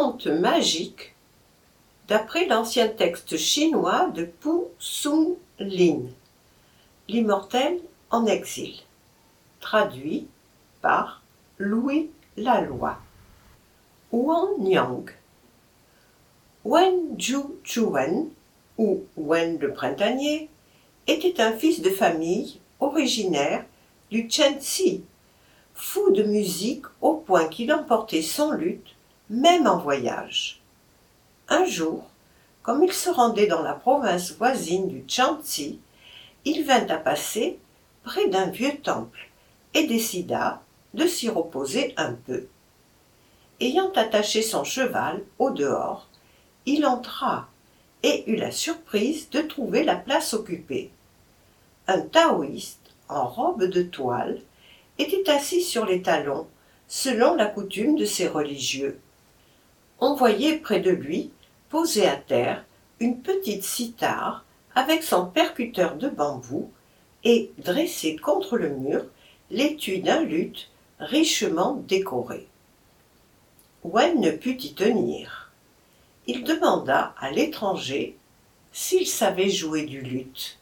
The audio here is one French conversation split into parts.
conte magique d'après l'ancien texte chinois de Pu Sung Lin, l'immortel en exil, traduit par Louis Laloy. Wan Niang. Wen Zhu-Chuen, ou Wen le printanier, était un fils de famille originaire du Shenxi, fou de musique au point qu'il emportait son luth, même en voyage. Un jour, comme il se rendait dans la province voisine du Shanxi, il vint à passer près d'un vieux temple et décida de s'y reposer un peu. Ayant attaché son cheval au dehors, il entra et eut la surprise de trouver la place occupée. Un taoïste en robe de toile était assis sur les talons, selon la coutume de ces religieux. On voyait près de lui, posée à terre, une petite cithare avec son percuteur de bambou et, dressé contre le mur, l'étui d'un luth richement décoré. Wen ne put y tenir. Il demanda à l'étranger s'il savait jouer du luth.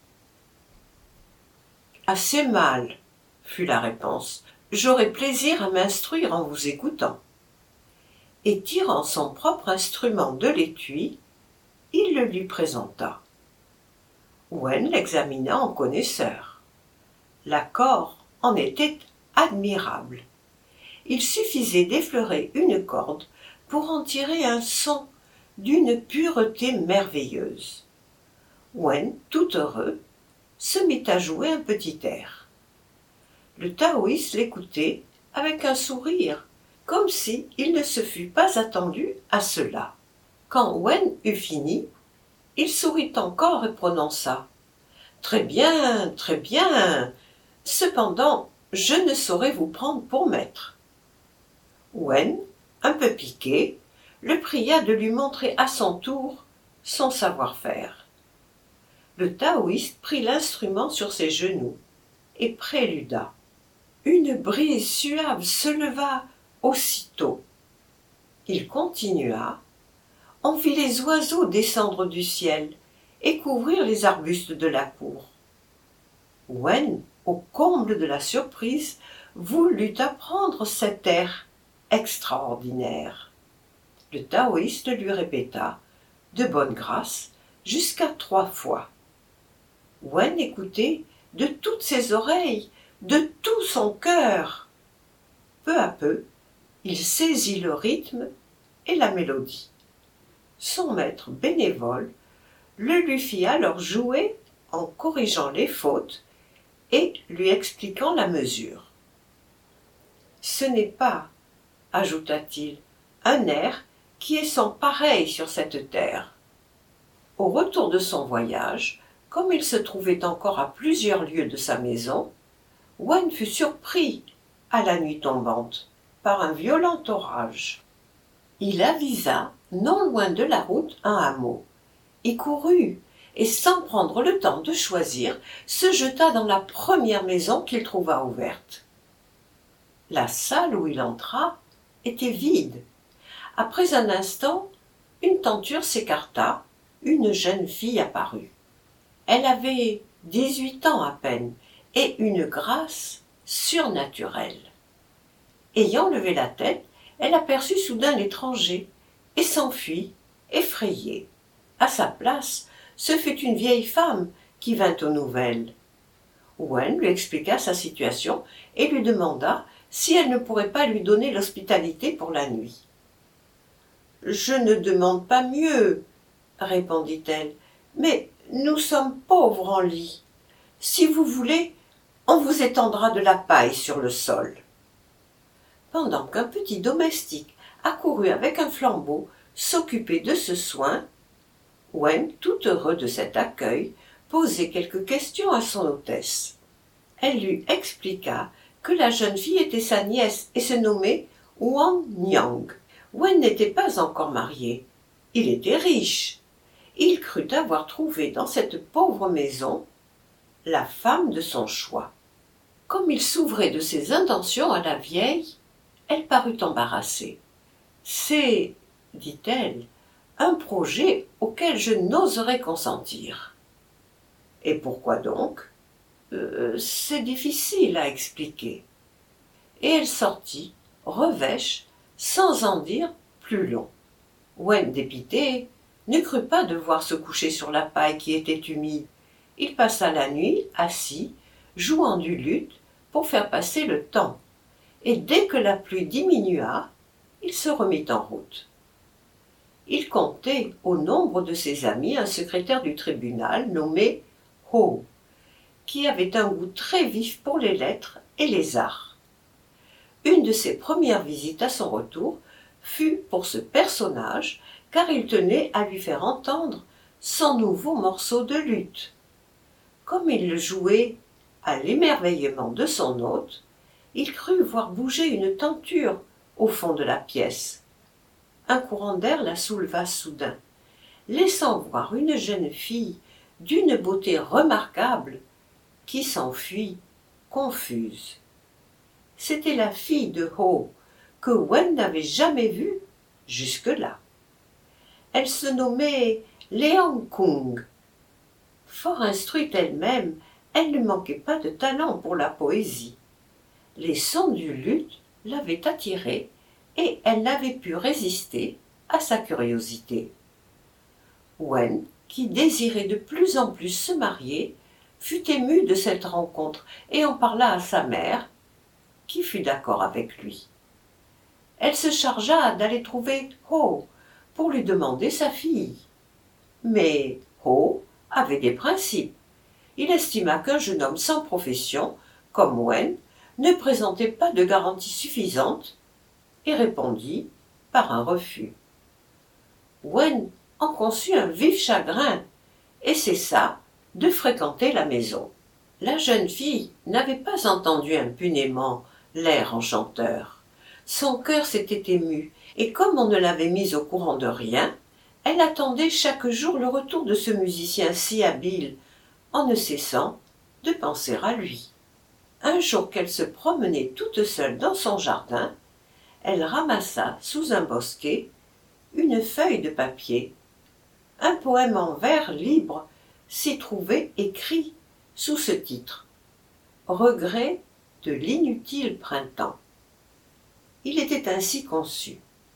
« Assez mal, » fut la réponse. « J'aurai plaisir à m'instruire en vous écoutant. » Et tirant son propre instrument de l'étui, il le lui présenta. Wen l'examina en connaisseur. L'accord en était admirable. Il suffisait d'effleurer une corde pour en tirer un son d'une pureté merveilleuse. Wen, tout heureux, se mit à jouer un petit air. Le taoïste l'écoutait avec un sourire, comme si il ne se fût pas attendu à cela. Quand Wen eut fini, il sourit encore et prononça « Très bien, très bien. Cependant, je ne saurais vous prendre pour maître. » Wen, un peu piqué, le pria de lui montrer à son tour son savoir-faire. Le taoïste prit l'instrument sur ses genoux et préluda. Une brise suave se leva aussitôt. Il continua. On vit les oiseaux descendre du ciel et couvrir les arbustes de la cour. Wen, au comble de la surprise, voulut apprendre cet air extraordinaire. Le taoïste lui répéta, de bonne grâce, jusqu'à 3 fois. Wen écoutait de toutes ses oreilles, de tout son cœur. Peu à peu, il saisit le rythme et la mélodie. Son maître bénévole le lui fit alors jouer en corrigeant les fautes et lui expliquant la mesure. « Ce n'est pas, ajouta-t-il, un air qui est sans pareil sur cette terre. » Au retour de son voyage, comme il se trouvait encore à plusieurs lieues de sa maison, Wen fut surpris, à la nuit tombante, par un violent orage. Il avisa, non loin de la route, un hameau, y courut, et sans prendre le temps de choisir, se jeta dans la première maison qu'il trouva ouverte. La salle où il entra était vide. Après un instant, une tenture s'écarta, une jeune fille apparut. Elle avait 18 ans à peine et une grâce surnaturelle. Ayant levé la tête, elle aperçut soudain l'étranger et s'enfuit, effrayée. À sa place, ce fut une vieille femme qui vint aux nouvelles. Wen lui expliqua sa situation et lui demanda si elle ne pourrait pas lui donner l'hospitalité pour la nuit. « Je ne demande pas mieux, » répondit-elle, « mais nous sommes pauvres en lit. Si vous voulez, on vous étendra de la paille sur le sol. » Pendant qu'un petit domestique accourut avec un flambeau s'occuper de ce soin, Wen, tout heureux de cet accueil, posait quelques questions à son hôtesse. Elle lui expliqua que la jeune fille était sa nièce et se nommait Wan Niang. Wen n'était pas encore marié. Il était riche. Il crut avoir trouvé dans cette pauvre maison la femme de son choix. Comme il s'ouvrait de ses intentions à la vieille, elle parut embarrassée. « C'est dit-elle, un projet auquel je n'oserais consentir. Et pourquoi donc ? C'est difficile à expliquer. Et elle sortit, revêche, sans en dire plus long. Wen, dépité, ne crut pas devoir se coucher sur la paille qui était humide. Il passa la nuit assis, jouant du luth pour faire passer le temps. Et dès que la pluie diminua, il se remit en route. Il comptait au nombre de ses amis un secrétaire du tribunal nommé Ho, qui avait un goût très vif pour les lettres et les arts. Une de ses premières visites à son retour fut pour ce personnage, car il tenait à lui faire entendre son nouveau morceau de luth. Comme il le jouait à l'émerveillement de son hôte, il crut voir bouger une tenture au fond de la pièce. Un courant d'air la souleva soudain, laissant voir une jeune fille d'une beauté remarquable qui s'enfuit confuse. C'était la fille de Ho que Wen n'avait jamais vue jusque-là. Elle se nommait Léang Kung. Fort instruite elle-même, elle ne manquait pas de talent pour la poésie. Les sons du luth l'avaient attirée et elle n'avait pu résister à sa curiosité. Wen, qui désirait de plus en plus se marier, fut ému de cette rencontre et en parla à sa mère, qui fut d'accord avec lui. Elle se chargea d'aller trouver Ho pour lui demander sa fille. Mais Ho avait des principes. Il estima qu'un jeune homme sans profession, comme Wen, ne présentait pas de garantie suffisante et répondit par un refus. Wen en conçut un vif chagrin et cessa de fréquenter la maison. La jeune fille n'avait pas entendu impunément l'air enchanteur. Son cœur s'était ému, et comme on ne l'avait mise au courant de rien, elle attendait chaque jour le retour de ce musicien si habile, en ne cessant de penser à lui. Un jour qu'elle se promenait toute seule dans son jardin, elle ramassa sous un bosquet une feuille de papier. Un poème en vers libre s'y trouvait écrit sous ce titre « Regret de l'inutile printemps ». Il était ainsi conçu.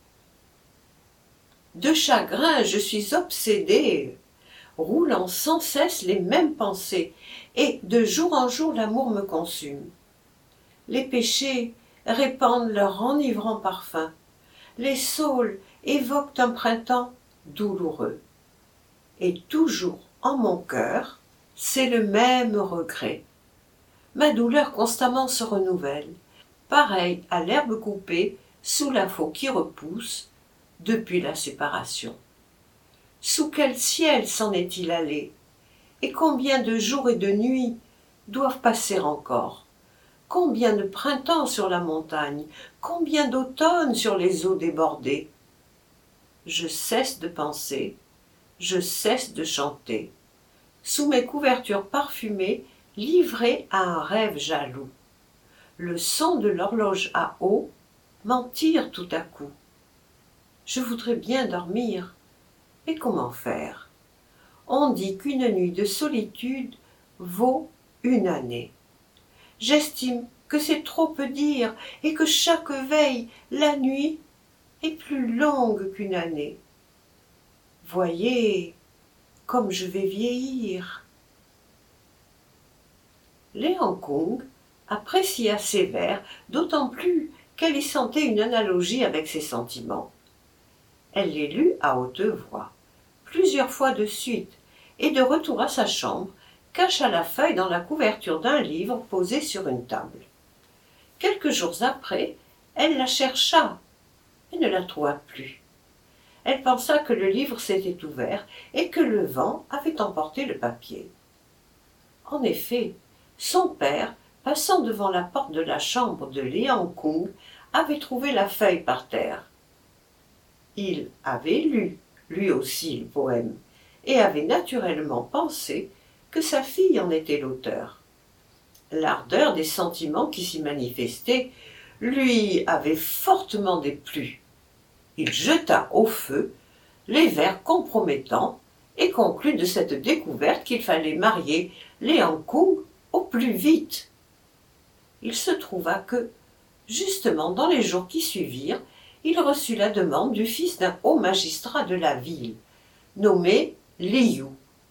De chagrin je suis obsédée, roulant sans cesse les mêmes pensées, et de jour en jour l'amour me consume. Les péchés répandent leur enivrant parfum, les saules évoquent un printemps douloureux. Et toujours en mon cœur, c'est le même regret. Ma douleur constamment se renouvelle, pareille à l'herbe coupée sous la faux qui repousse depuis la séparation. Sous quel ciel s'en est-il allé? Et combien de jours et de nuits doivent passer encore? Combien de printemps sur la montagne? Combien d'automnes sur les eaux débordées? Je cesse de penser, je cesse de chanter, sous mes couvertures parfumées, livré à un rêve jaloux. Le son de l'horloge à eau m'en tire tout à coup. Je voudrais bien dormir, mais comment faire? On dit qu'une nuit de solitude vaut une année. J'estime que c'est trop peu dire et que chaque veille, la nuit, est plus longue qu'une année. Voyez comme je vais vieillir. Léang Kung apprécia ces vers, d'autant plus qu'elle y sentait une analogie avec ses sentiments. Elle les lut à haute voix, plusieurs fois de suite, et de retour à sa chambre, cacha la feuille dans la couverture d'un livre posé sur une table. Quelques jours après, elle la chercha, et ne la trouva plus. Elle pensa que le livre s'était ouvert et que le vent avait emporté le papier. En effet, son père, passant devant la porte de la chambre de Léang Kung, avait trouvé la feuille par terre. Il avait lu, lui aussi, le poème, et avait naturellement pensé que sa fille en était l'auteur. L'ardeur des sentiments qui s'y manifestaient lui avait fortement déplu. Il jeta au feu les vers compromettants et conclut de cette découverte qu'il fallait marier Liang-Kung au plus vite. Il se trouva que, justement dans les jours qui suivirent, il reçut la demande du fils d'un haut magistrat de la ville, nommé Liu.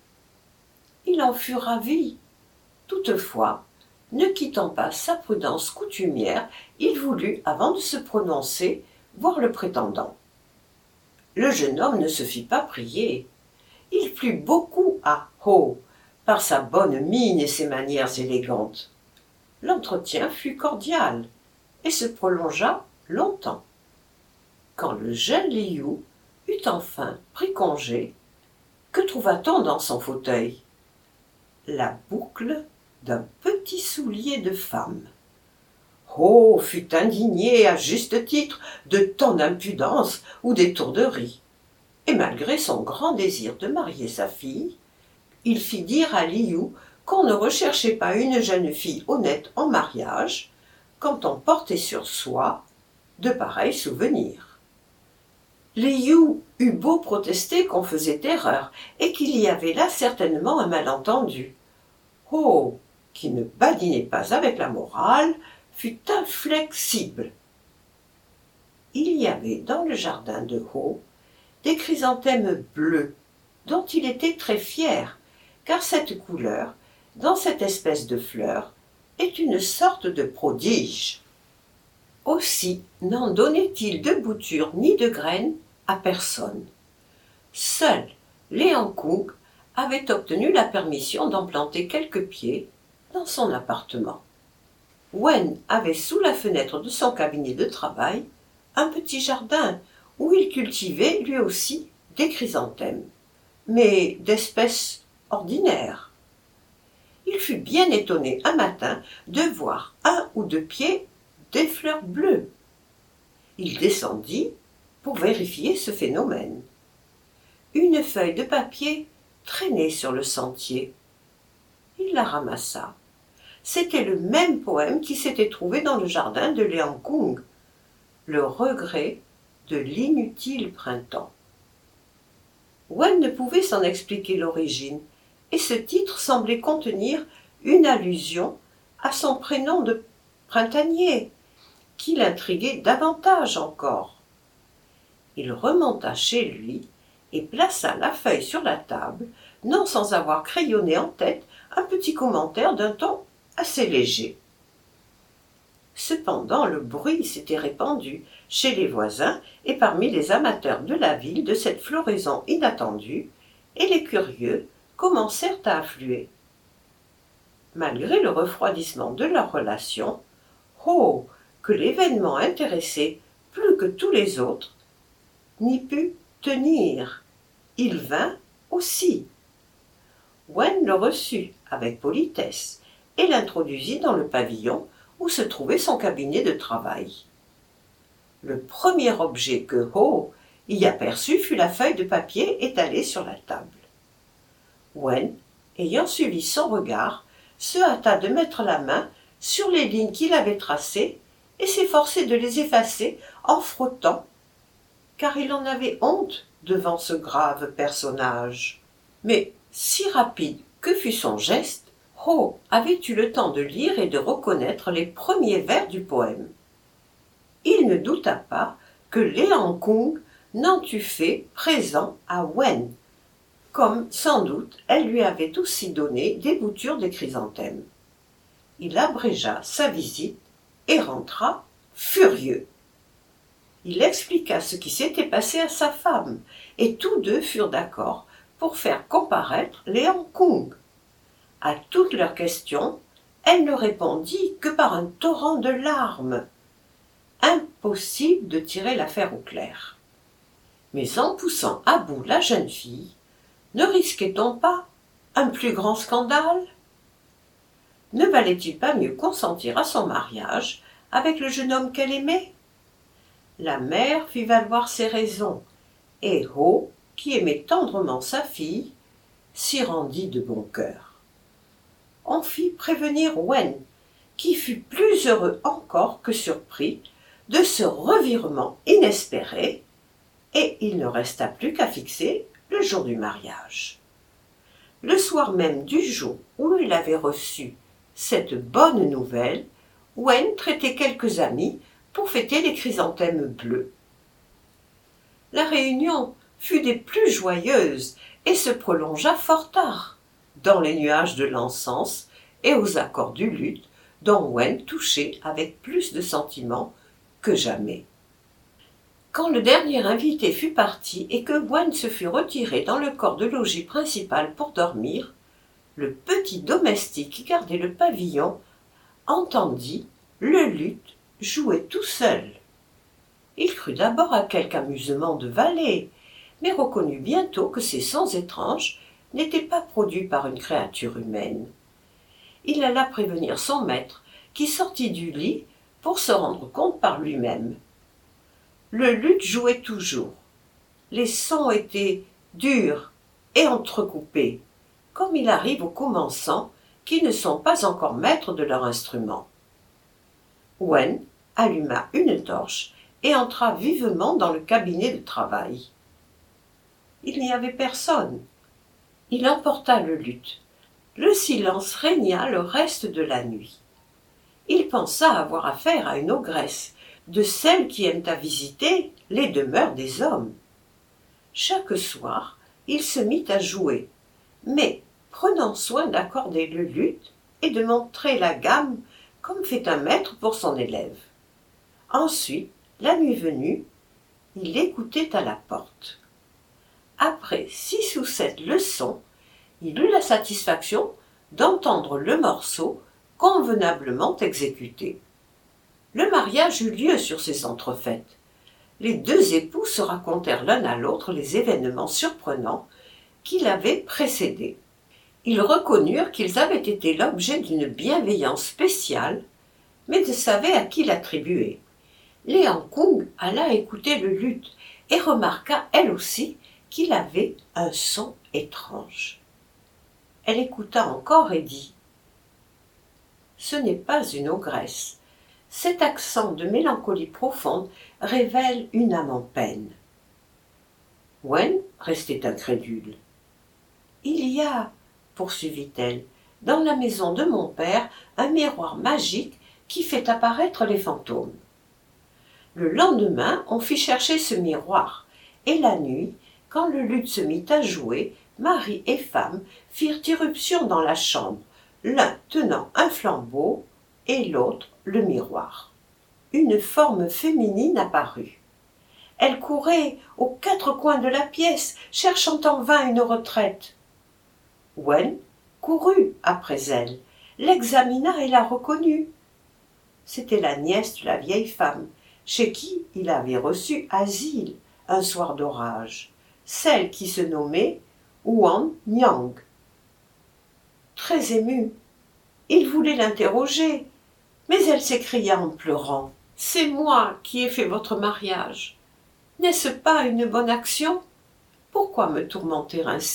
Il en fut ravi. Toutefois, ne quittant pas sa prudence coutumière, il voulut, avant de se prononcer, voir le prétendant. Le jeune homme ne se fit pas prier. Il plut beaucoup à Ho, par sa bonne mine et ses manières élégantes. L'entretien fut cordial et se prolongea longtemps. Quand le jeune Liu eut enfin pris congé, que trouva-t-on dans son fauteuil? La boucle d'un petit soulier de femme. Ho fut indigné à juste titre de tant d'impudence ou d'étourderie, et malgré son grand désir de marier sa fille, il fit dire à Liu qu'on ne recherchait pas une jeune fille honnête en mariage quand on portait sur soi de pareils souvenirs. Liu eut beau protester qu'on faisait erreur et qu'il y avait là certainement un malentendu. Ho, qui ne badinait pas avec la morale, fut inflexible. Il y avait dans le jardin de Ho des chrysanthèmes bleus dont il était très fier, car cette couleur, dans cette espèce de fleur, est une sorte de prodige. Aussi n'en donnait-il de bouture ni de graines à personne. Seul Liang-Kung avait obtenu la permission d'en planter quelques pieds dans son appartement. Wen avait sous la fenêtre de son cabinet de travail un petit jardin où il cultivait lui aussi des chrysanthèmes, mais d'espèces ordinaires. Il fut bien étonné un matin de voir 1 ou 2 pieds des fleurs bleues. Il descendit pour vérifier ce phénomène. Une feuille de papier traînait sur le sentier. Il la ramassa. C'était le même poème qui s'était trouvé dans le jardin de Liang-Kung, le regret de l'inutile printemps. Wen ne pouvait s'en expliquer l'origine, et ce titre semblait contenir une allusion à son prénom de printanier, qui l'intriguait davantage encore. Il remonta chez lui et plaça la feuille sur la table, non sans avoir crayonné en tête un petit commentaire d'un ton assez léger. Cependant, le bruit s'était répandu chez les voisins et parmi les amateurs de la ville de cette floraison inattendue, et les curieux commencèrent à affluer. Malgré le refroidissement de leur relation, oh, que l'événement intéressait plus que tous les autres, n'y put tenir. Il vint aussi. Wen le reçut avec politesse et l'introduisit dans le pavillon où se trouvait son cabinet de travail. Le premier objet que Ho y aperçut fut la feuille de papier étalée sur la table. Wen, ayant suivi son regard, se hâta de mettre la main sur les lignes qu'il avait tracées et s'efforçait de les effacer en frottant, car il en avait honte devant ce grave personnage. Mais si rapide que fut son geste, Ho avait eu le temps de lire et de reconnaître les premiers vers du poème. Il ne douta pas que Liang-Kung n'en eût fait présent à Wen, comme sans doute elle lui avait aussi donné des boutures de chrysanthèmes. Il abrégea sa visite et rentra furieux. Il expliqua ce qui s'était passé à sa femme, et tous deux furent d'accord pour faire comparaître Liang-Kung. À toutes leurs questions, elle ne répondit que par un torrent de larmes. Impossible de tirer l'affaire au clair. Mais en poussant à bout la jeune fille, ne risquait-on pas un plus grand scandale? Ne valait-il pas mieux consentir à son mariage avec le jeune homme qu'elle aimait? La mère fit valoir ses raisons, et Ho, qui aimait tendrement sa fille, s'y rendit de bon cœur. On fit prévenir Wen, qui fut plus heureux encore que surpris de ce revirement inespéré, et il ne resta plus qu'à fixer le jour du mariage. Le soir même du jour où il avait reçu cette bonne nouvelle, Wen traitait quelques amis pour fêter les chrysanthèmes bleus. La réunion fut des plus joyeuses et se prolongea fort tard, dans les nuages de l'encens et aux accords du luth, dont Wen touchait avec plus de sentiment que jamais. Quand le dernier invité fut parti et que Wen se fut retiré dans le corps de logis principal pour dormir, le petit domestique qui gardait le pavillon entendit le luth jouer tout seul. Il crut d'abord à quelque amusement de valet, mais reconnut bientôt que ces sons étranges n'étaient pas produits par une créature humaine. Il alla prévenir son maître, qui sortit du lit pour se rendre compte par lui-même. Le luth jouait toujours. Les sons étaient durs et entrecoupés, comme il arrive aux commençants qui ne sont pas encore maîtres de leur instrument. Wen alluma une torche et entra vivement dans le cabinet de travail. Il n'y avait personne. Il emporta le luth. Le silence régna le reste de la nuit. Il pensa avoir affaire à une ogresse, de celles qui aiment à visiter les demeures des hommes. Chaque soir, il se mit à jouer, mais prenant soin d'accorder le luth et de montrer la gamme comme fait un maître pour son élève. Ensuite, la nuit venue, il écoutait à la porte. Après 6 ou 7 leçons, il eut la satisfaction d'entendre le morceau convenablement exécuté. Le mariage eut lieu sur ces entrefaites. Les 2 époux se racontèrent l'un à l'autre les événements surprenants qui l'avaient précédé. Ils reconnurent qu'ils avaient été l'objet d'une bienveillance spéciale, mais ne savaient à qui l'attribuer. Léang Kung alla écouter le luth et remarqua elle aussi qu'il avait un son étrange. Elle écouta encore et dit « Ce n'est pas une ogresse. Cet accent de mélancolie profonde révèle une âme en peine. » Wen restait incrédule. « Il y a, poursuivit-elle, dans la maison de mon père un miroir magique qui fait apparaître les fantômes. Le lendemain, on fit chercher ce miroir, et la nuit, quand le luth se mit à jouer, mari et femme firent irruption dans la chambre, l'un tenant un flambeau et l'autre le miroir. Une forme féminine apparut. Elle courait aux 4 coins de la pièce, cherchant en vain une retraite. Wen courut après elle, l'examina et la reconnut. C'était la nièce de la vieille femme, chez qui il avait reçu asile un soir d'orage, celle qui se nommait Huan Niang. Très ému, il voulait l'interroger, mais elle s'écria en pleurant « C'est moi qui ai fait votre mariage. N'est-ce pas une bonne action? Pourquoi me tourmenter ainsi ?»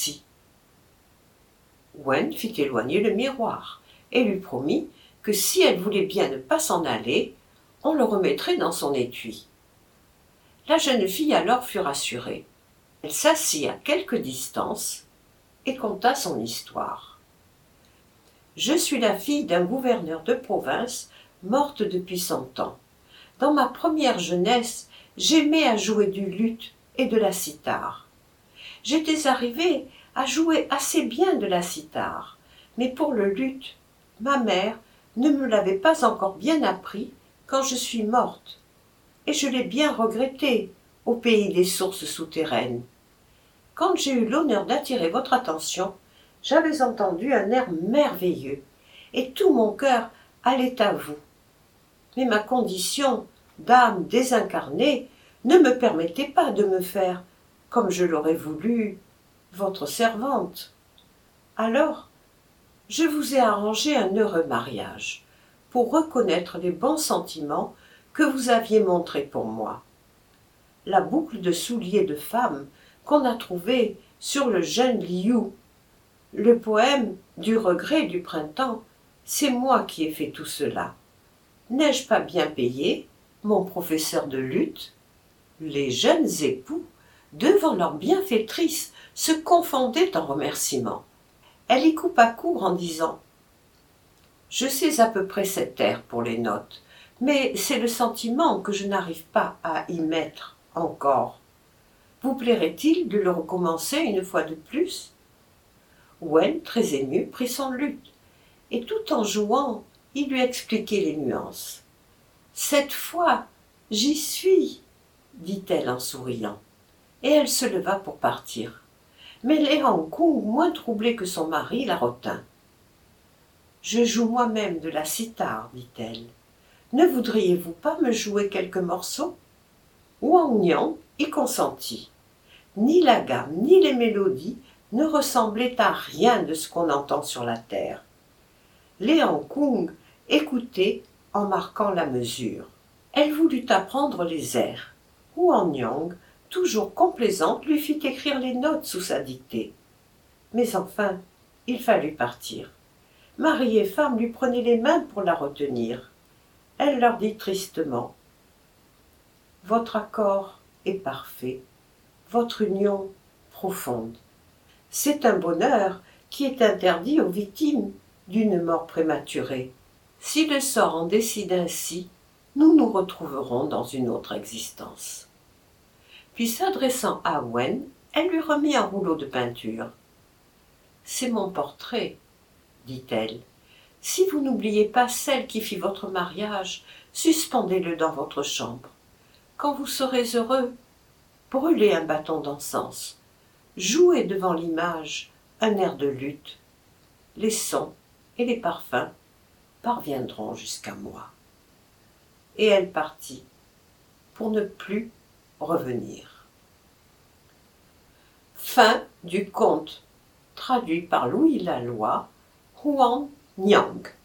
Wen fit éloigner le miroir et lui promit que si elle voulait bien ne pas s'en aller, on le remettrait dans son étui. La jeune fille alors fut rassurée. Elle s'assit à quelque distance et conta son histoire. « Je suis la fille d'un gouverneur de province morte depuis 100 ans. Dans ma première jeunesse, j'aimais à jouer du luth et de la cithare. J'étais arrivée à jouer assez bien de la cithare, mais pour le luth, ma mère ne me l'avait pas encore bien appris quand je suis morte, et je l'ai bien regretté au pays des sources souterraines. Quand j'ai eu l'honneur d'attirer votre attention, j'avais entendu un air merveilleux, et tout mon cœur allait à vous. Mais ma condition d'âme désincarnée ne me permettait pas de me faire, comme je l'aurais voulu, votre servante. Alors, je vous ai arrangé un heureux mariage, pour reconnaître les bons sentiments que vous aviez montrés pour moi. La boucle de souliers de femme qu'on a trouvée sur le jeune Liu, le poème du regret du printemps, c'est moi qui ai fait tout cela. N'ai-je pas bien payé, mon professeur de luth? Les jeunes époux devant leur bienfaitrice, se confondaient en remerciements. Elle y coupa court en disant « Je sais à peu près cet air pour les notes, mais c'est le sentiment que je n'arrive pas à y mettre encore. Vous plairait-il de le recommencer une fois de plus ?» Wen, très ému, prit son luth, et tout en jouant, il lui expliquait les nuances. « Cette fois, j'y suis, dit-elle en souriant, et elle se leva pour partir. Mais Léang Kung, moins troublée que son mari, la retint. « Je joue moi-même de la cithare, dit-elle. Ne voudriez-vous pas me jouer quelques morceaux ?» Wang Niang y consentit. Ni la gamme, ni les mélodies ne ressemblaient à rien de ce qu'on entend sur la terre. Léang Kung écoutait en marquant la mesure. Elle voulut apprendre les airs. Wang Niang, toujours complaisante, lui fit écrire les notes sous sa dictée. Mais enfin, il fallut partir. Mari et femme lui prenaient les mains pour la retenir. Elle leur dit tristement « Votre accord est parfait, votre union profonde. C'est un bonheur qui est interdit aux victimes d'une mort prématurée. Si le sort en décide ainsi, nous nous retrouverons dans une autre existence. » Puis s'adressant à Wen, elle lui remit un rouleau de peinture. « C'est mon portrait, dit-elle. Si vous n'oubliez pas celle qui fit votre mariage, suspendez-le dans votre chambre. Quand vous serez heureux, brûlez un bâton d'encens. Jouez devant l'image un air de luth. Les sons et les parfums parviendront jusqu'à moi. » Et elle partit pour ne plus revenir. Fin du conte, traduit par Louis Laloy, Huang Niang.